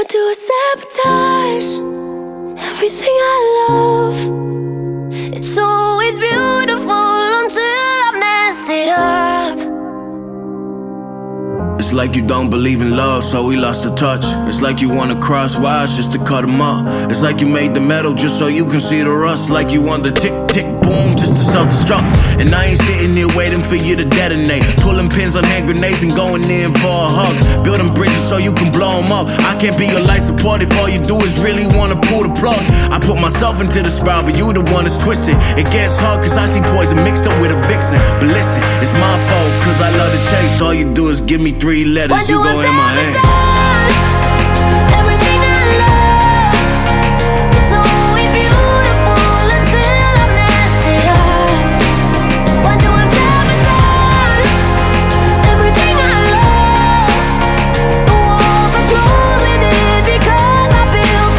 Why do I sabotage everything I love? It's always beautiful until I mess it up. It's like you don't believe in love, so we lost the touch. It's like you wanna cross wires just to cut them up. It's like you made the metal just so you can see the rust. Like you want the tick, tick, boom just to self-destruct. And I ain't sitting here waiting for you to detonate, pulling pins on hand grenades and going in for a hug. Building bridges so you can blow them up. I can't be your life support if all you do is really wanna pull the plug. I put myself into the spiral, but you the one that's twisted. It gets hard cause I see poison mixed up with a vixen. But listen, it's my fault cause I love to chase. All you do is give me 3 letters, you go in my hand. Everything I love, it's always beautiful until I mess it up. Why do I sabotage everything I love? The walls are closing in because I built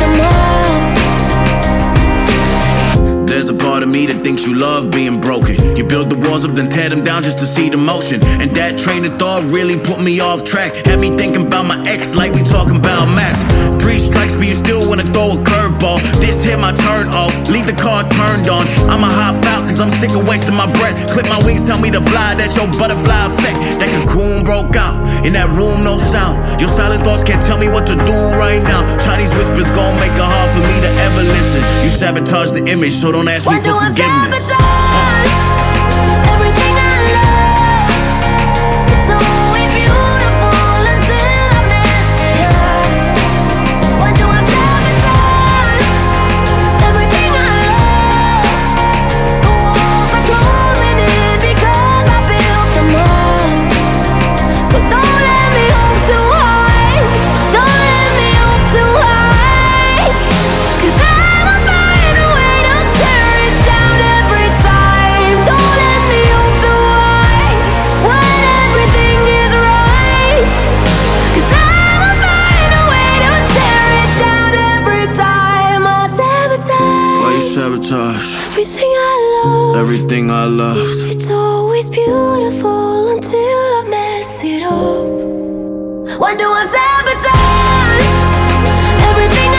them up. There's a part of me that thinks you love being broken. You build the walls up, then tear them down just to see the motion. And that train of thought really put me off track. Had me thinking about my ex like we talking about Max. 3 strikes, but you still wanna throw a curveball. This hit my turn off, leave the car turned on. I'ma hop out cause I'm sick of wasting my breath. Clip my wings, tell me to fly, that's your butterfly effect. That cocoon broke out, in that room no sound. Your silent thoughts can't tell me what to do right now. Chinese whispers gon' make it hard for me to ever listen. You sabotage the image, so don't ask me for forgiveness. Everything I love, it's always beautiful until I mess it up. Why do I sabotage everything I love? The walls are closing in because I built them up. So don't let me hope too high. Don't let me hope too high. Cause I'ma find a way to tear it down every time. Don't let me hope too high when everything is right. Cause I'ma find a way to tear it down every time. I sabotage. Why you sabotage Everything I love, everything I loved? it's always beautiful until I mess it up. Why do I sabotage everything